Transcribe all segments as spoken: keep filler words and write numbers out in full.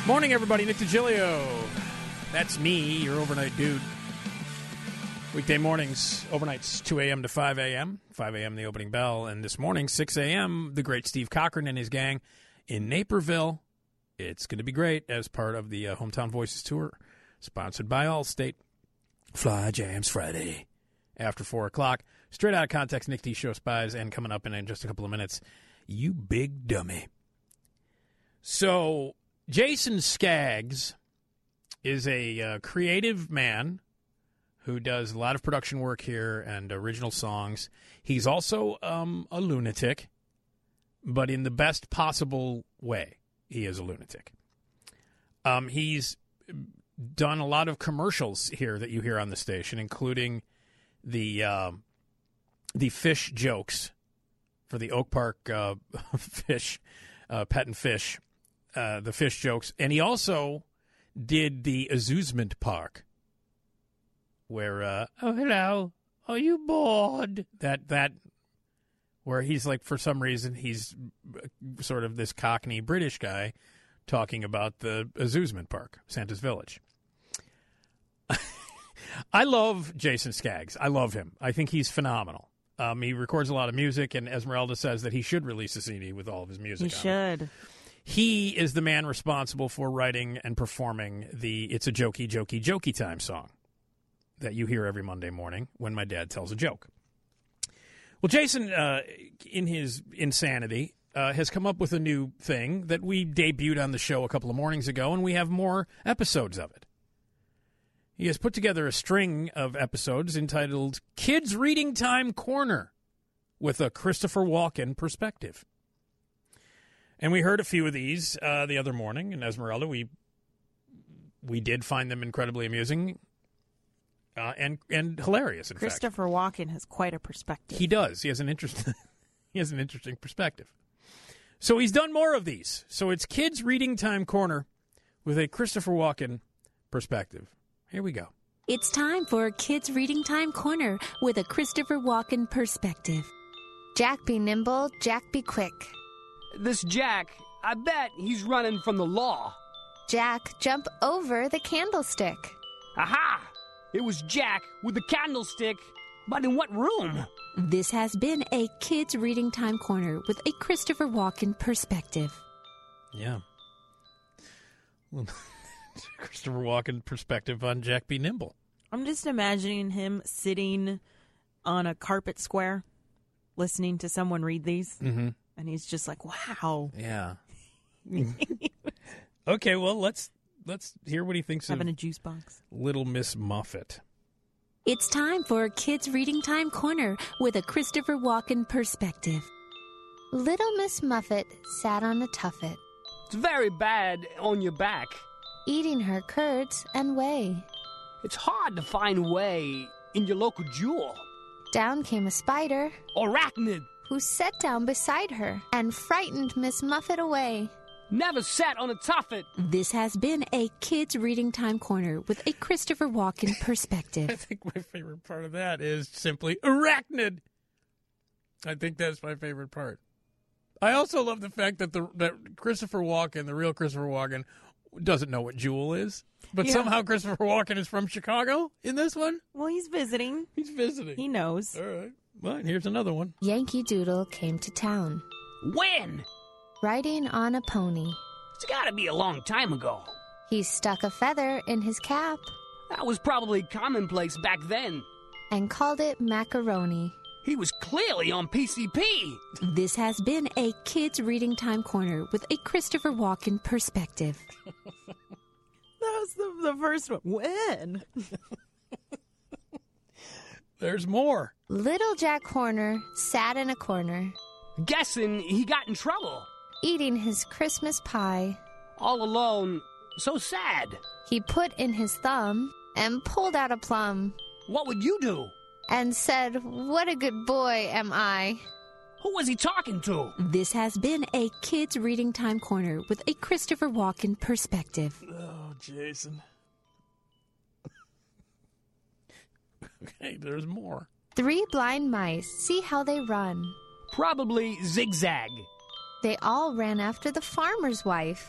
Morning, everybody. Nick DiGilio. That's me, your overnight dude. Weekday mornings, overnights, two a.m. to five a.m. five a.m. the opening bell. And this morning, six a.m., the great Steve Cochran and his gang in Naperville. It's going to be great as part of the uh, Hometown Voices Tour, sponsored by Allstate. Fly Jams Friday after four o'clock. Straight out of context, Nick D. Show Spies, and coming up in, in just a couple of minutes, you big dummy. So, Jason Skaggs is a uh, creative man who does a lot of production work here and original songs. He's also um, a lunatic, but in the best possible way, he is a lunatic. Um, he's done a lot of commercials here that you hear on the station, including the uh, the fish jokes for the Oak Park uh, fish, uh, Pet and Fish, uh, the fish jokes. And he also did the Amusement Park, where, uh, oh, hello, are you bored? That, that, where he's like, for some reason, he's sort of this Cockney British guy talking about the Amusement Park, Santa's Village. I love Jason Skaggs. I love him. I think he's phenomenal. Um, he records a lot of music, and Esmeralda says that he should release a C D with all of his music He on should. it. He is the man responsible for writing and performing the It's a Jokey, Jokey, Jokey Time song that you hear every Monday morning when my dad tells a joke. Well, Jason, uh, in his insanity, uh, has come up with a new thing that we debuted on the show a couple of mornings ago, and we have more episodes of it. He has put together a string of episodes entitled Kids Reading Time Corner with a Christopher Walken perspective. And we heard a few of these uh, the other morning in Esmeralda. We we did find them incredibly amusing uh, and and hilarious, in Christopher fact. Walken has quite a perspective. He does. He has an interest. He has an interesting perspective. So he's done more of these. So it's Kids Reading Time Corner with a Christopher Walken perspective. Here we go. It's time for Kids Reading Time Corner with a Christopher Walken perspective. Jack be nimble, Jack be quick. This Jack, I bet he's running from the law. Jack, jump over the candlestick. Aha! It was Jack with the candlestick, but in what room? This has been a Kids Reading Time Corner with a Christopher Walken perspective. Yeah. Christopher Walken perspective on Jack B. Nimble. I'm just imagining him sitting on a carpet square listening to someone read these. Mm-hmm. And he's just like, wow. Yeah. Okay, well, let's let's hear what he thinks Having of a juice box. Little Miss Muffet. It's time for Kids Reading Time Corner with a Christopher Walken perspective. Little Miss Muffet sat on a tuffet, It's very bad on your back. eating her curds and whey. It's hard to find whey in your local jewel. Down came a spider, Arachnid. who sat down beside her and frightened Miss Muffet away. Never sat on a tuffet. This has been a Kids Reading Time Corner with a Christopher Walken I perspective. think my favorite part of that is simply arachnid. I think that's my favorite part. I also love the fact that the that Christopher Walken, the real Christopher Walken, doesn't know what Jewel is. But Yeah. somehow Christopher Walken is from Chicago in this one. Well, he's visiting. He's visiting. He knows. All right. Well, here's another one. Yankee Doodle came to town, When? riding on a pony. It's gotta be a long time ago. He stuck a feather in his cap That was probably commonplace back then. and called it macaroni. He was clearly on P C P. This has been a Kids Reading Time Corner with a Christopher Walken perspective. That was the, the first one. When? There's more. Little Jack Horner sat in a corner, Guessing he got in trouble. eating his Christmas pie. All alone. So sad. He put in his thumb and pulled out a plum What would you do? and said, "What a good boy am I." Who was he talking to? This has been a Kids Reading Time Corner with a Christopher Walken perspective. Oh, Jason. Okay, there's more. Three blind mice, see how they run. Probably Zigzag. They all ran after the farmer's wife.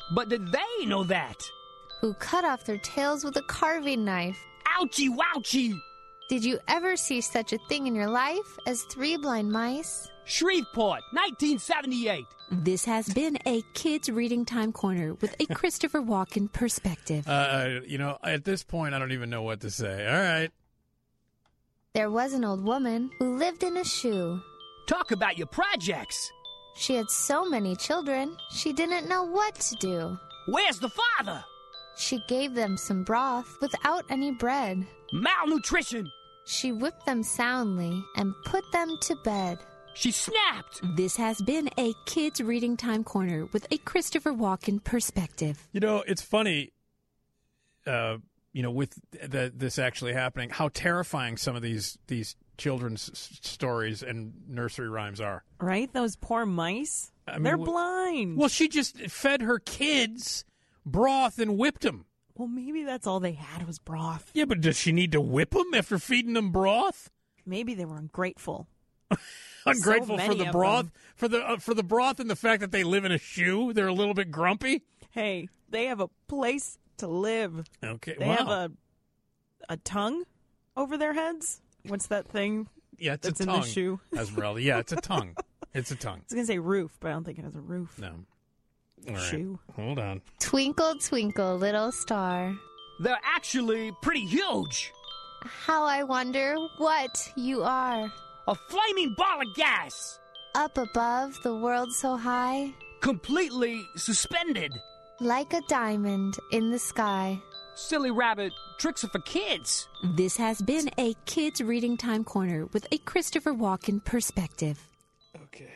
But did they know that? Who cut off their tails with a carving knife. Ouchie wouchie! Did you ever see such a thing in your life as three blind mice? Shreveport, nineteen seventy-eight. This has been a Kids Reading Time Corner with a Christopher Walken perspective. Uh, you know, at this point, I don't even know what to say. All right. There was an old woman who lived in a shoe. Talk about your projects. She had so many children, she didn't know what to do. Where's the father? She gave them some broth without any bread. Malnutrition. She whipped them soundly and put them to bed. She snapped. This has been a Kids Reading Time Corner with a Christopher Walken perspective. You know, it's funny, uh, you know, with the, this actually happening, how terrifying some of these, these children's s- stories and nursery rhymes are. Right? Those poor mice. I mean, They're wh- blind. Well, she just fed her kids broth and whipped them. Well, maybe that's all they had was broth. Yeah, but does she need to whip them after feeding them broth? Maybe they were ungrateful. Ungrateful So for many the of broth, them. for the uh, for the broth and the fact that they live in a shoe. They're a little bit grumpy. Hey, they have a place to live. Okay, They wow. have a a tongue over their heads. What's that thing yeah, it's that's a in tongue. the shoe? Esmeralda. Yeah, it's a tongue. It's a tongue. I was going to say roof, but I don't think it has a roof. No. All right. Shoe. Hold on. Twinkle, twinkle, little star. They're actually pretty huge. How I wonder what you are. A flaming ball of gas. Up above the world so high, Completely suspended. like a diamond in the sky. Silly rabbit, tricks are for kids. This has been a Kids Reading Time Corner with a Christopher Walken perspective. Okay.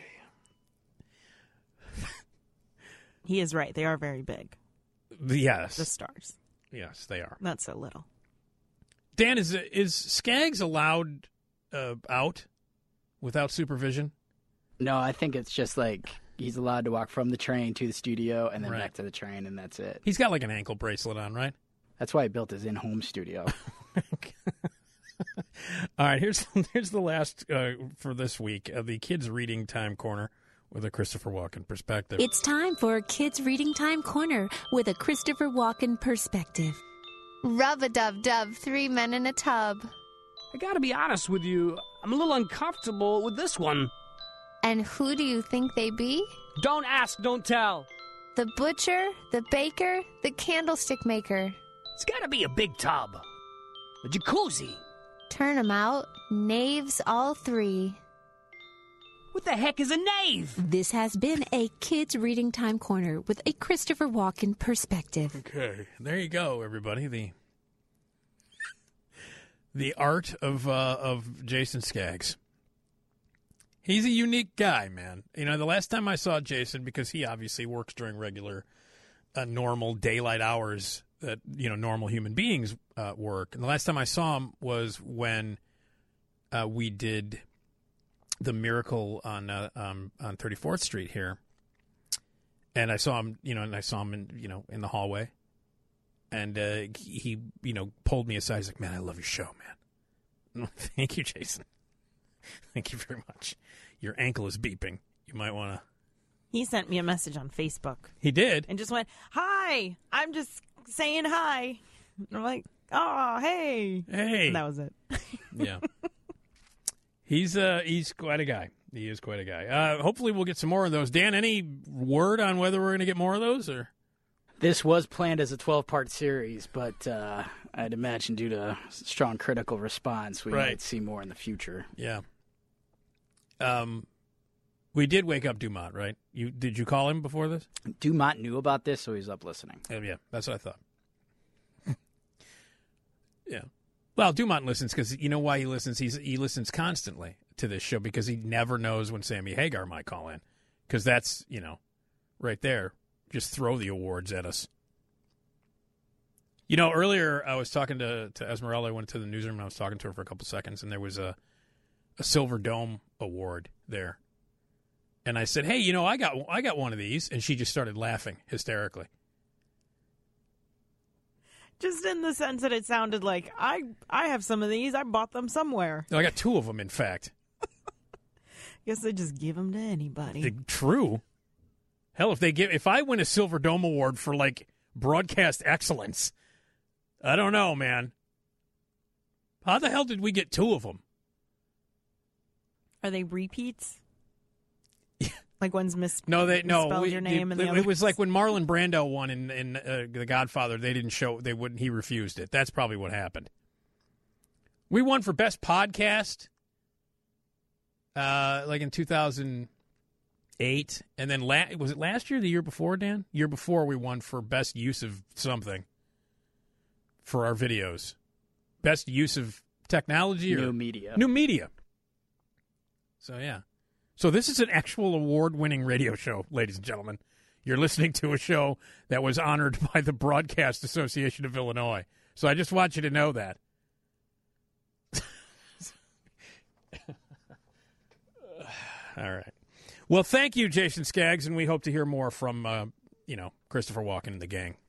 He is right. They are very big. Yes. The stars. Yes, they are. Not so little. Dan, is is Skaggs allowed uh, out without supervision? No, I think it's just like he's allowed to walk from the train to the studio and then Right. back to the train, and that's it. He's got like an ankle bracelet on, right? That's why he built his in-home studio. All right, here's here's the last uh, for this week of the Kids Reading Time Corner with a Christopher Walken perspective. It's time for Kids Reading Time Corner with a Christopher Walken perspective. Rub-a-dub-dub, three men in a tub. I gotta be honest with you, I'm a little uncomfortable with this one. And who do you think they be? Don't ask, don't tell. The butcher, the baker, the candlestick maker. It's gotta be a big tub. A jacuzzi. Turn 'em out, knaves all three. What the heck is a nave? This has been a Kids Reading Time Corner with a Christopher Walken perspective. Okay, there you go, everybody. The the art of uh, of Jason Skaggs. He's a unique guy, man. You know, the last time I saw Jason, because he obviously works during regular, uh, normal daylight hours that you know normal human beings uh, work, and the last time I saw him was when uh, we did the Miracle on uh, um, on thirty-fourth Street here, and I saw him, you know, and I saw him in you know in the hallway, and uh, he you know pulled me aside. He's like, "Man, I love your show, man." Thank you, Jason. Thank you very much. Your ankle is beeping. You might want to. He sent me a message on Facebook He did. and just went, "Hi, I'm just saying hi." And I'm like, "Oh, hey." Hey. And that was it. Yeah. He's uh he's quite a guy. He is quite a guy. Uh, hopefully we'll get some more of those. Dan, any word on whether we're going to get more of those or? This was planned as a twelve-part series, but uh, I'd imagine due to strong critical response, we Right. might see more in the future. Yeah. Um, we did wake up Dumont, right? You did you call him before this? Dumont knew about this, so he's up listening. Oh, yeah, that's what I thought. Yeah. Well, Dumont listens because you know why he listens. He's he listens constantly to this show because he never knows when Sammy Hagar might call in, because that's you know, right there. Just throw the awards at us. You know, earlier I was talking to to Esmeralda. I went to the newsroom and I was talking to her for a couple seconds, and there was a a Silver Dome award there, and I said, "Hey, you know, I got I got one of these," and she just started laughing hysterically. Just in the sense that it sounded like, I I have some of these. I bought them somewhere. No, I got two of them, in fact. Guess they just give them to anybody. True. Hell, if they give, if I win a Silver Dome Award for like broadcast excellence, I don't know, man. How the hell did we get two of them? Are they repeats? Like one's mis- no, they no. misspelled We, your name, the, and the it, other it was like when Marlon Brando won in, in uh, The Godfather. They didn't show. They wouldn't. He refused it. That's probably what happened. We won for best podcast, uh, like in two thousand eight, and then la- was it last year? Or the year before, Dan? Year before, we won for best use of something for our videos. Best use of technology or New media. New media. So yeah. So this is an actual award-winning radio show, ladies and gentlemen. You're listening to a show that was honored by the Broadcast Association of Illinois. So I just want you to know that. All right. Well, thank you, Jason Skaggs, and we hope to hear more from, uh, you know, Christopher Walken and the gang.